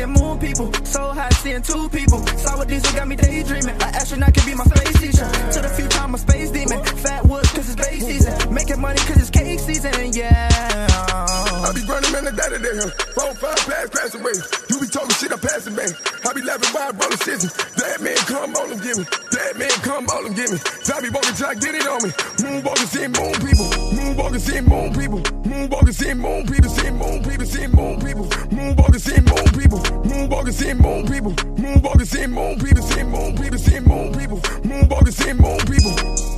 seeing moon people. So high, seeing two people. Sour diesel got me daydreaming. An astronaut can be my space teacher. To the future, I'm a space demon. Fat woods, cause it's base season. Making money, cause it's cake season, yeah. I be running man the day there. 4, 5 pass away. You be talking shit, I pass it back. I be laughing while I roll the system. That man come on and give me. That man come on and give me. I be walking till I get it on me. Moonwalking, seeing moon people. Moonwalking, seeing moon people. Moonwalking, seeing moon people. Seeing moon people. Seeing moon people. Moonwalking, seeing moon people. Moonwalking, seeing moon people. Moonwalking, seeing moon people. Seeing moon people. Seeing moon people. Moonwalking, seeing moon people.